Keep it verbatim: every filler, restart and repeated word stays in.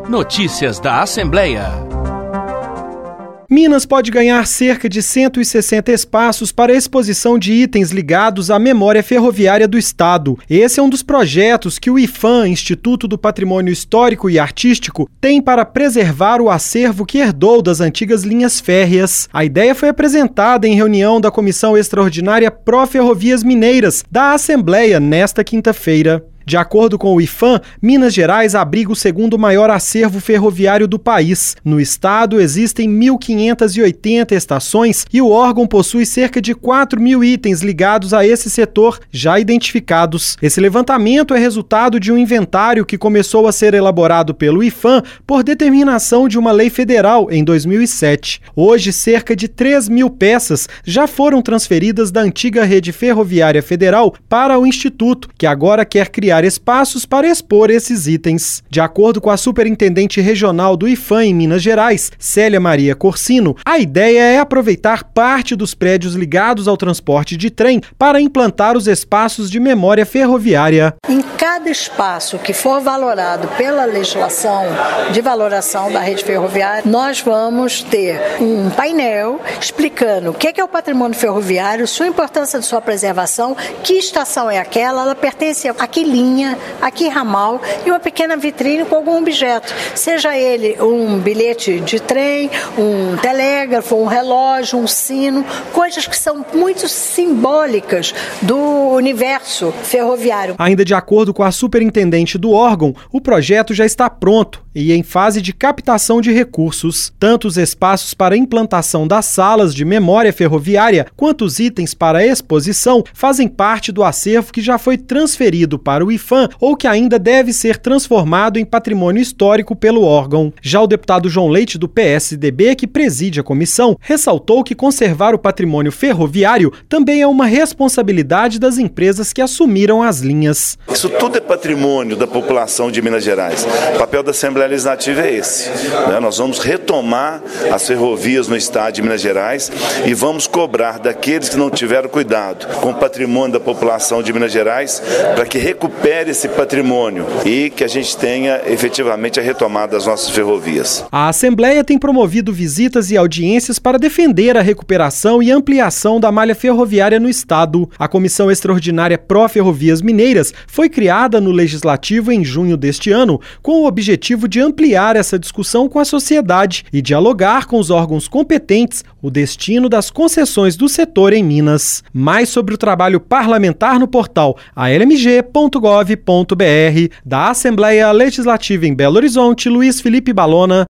Notícias da Assembleia. Minas pode ganhar cerca de cento e sessenta espaços para exposição de itens ligados à memória ferroviária do Estado. Esse é um dos projetos que o IPHAN, Instituto do Patrimônio Histórico e Artístico, tem para preservar o acervo que herdou das antigas linhas férreas. A ideia foi apresentada em reunião da Comissão Extraordinária Pró-Ferrovias Mineiras da Assembleia nesta quinta-feira. De acordo com o IPHAN, Minas Gerais abriga o segundo maior acervo ferroviário do país. No estado existem mil quinhentas e oitenta estações e o órgão possui cerca de quatro mil itens ligados a esse setor já identificados. Esse levantamento é resultado de um inventário que começou a ser elaborado pelo IPHAN por determinação de uma lei federal em dois mil e sete. Hoje, cerca de três mil peças já foram transferidas da antiga rede ferroviária federal para o Instituto, que agora quer criar espaços para expor esses itens. De acordo com a superintendente regional do IPHAN em Minas Gerais, Célia Maria Corsino, a ideia é aproveitar parte dos prédios ligados ao transporte de trem para implantar os espaços de memória ferroviária. Em cada espaço que for valorado pela legislação de valoração da rede ferroviária, nós vamos ter um painel explicando o que é o patrimônio ferroviário, sua importância de sua preservação, que estação é aquela, ela pertence a que linha, a que ramal, e uma pequena vitrine com algum objeto, seja ele um bilhete de trem, um telégrafo, um relógio, um sino, coisas que são muito simbólicas do universo ferroviário. Ainda de acordo com a superintendente do órgão, o projeto já está pronto e em fase de captação de recursos. Tanto os espaços para implantação das salas de memória ferroviária quanto os itens para exposição fazem parte do acervo que já foi transferido para o IPHAN ou que ainda deve ser transformado em patrimônio histórico pelo órgão. Já o deputado João Leite, do P S D B, que preside a comissão, ressaltou que conservar o patrimônio ferroviário também é uma responsabilidade das empresas que assumiram as linhas. Isso tudo é patrimônio da população de Minas Gerais. O papel da Assembleia Legislativa é esse. Né? Nós vamos retomar as ferrovias no estado de Minas Gerais e vamos cobrar daqueles que não tiveram cuidado com o patrimônio da população de Minas Gerais para que recupere esse patrimônio e que a gente tenha efetivamente a retomada das nossas ferrovias. A Assembleia tem promovido visitas e audiências para defender a recuperação e ampliação da malha ferroviária no estado. A Comissão Extraordinária Pró-Ferrovias Mineiras foi criada no Legislativo em junho deste ano com o objetivo de ampliar essa discussão com a sociedade e dialogar com os órgãos competentes o destino das concessões do setor em Minas. Mais sobre o trabalho parlamentar no portal a l m g ponto gov ponto b r. Da Assembleia Legislativa em Belo Horizonte, Luiz Felipe Balona.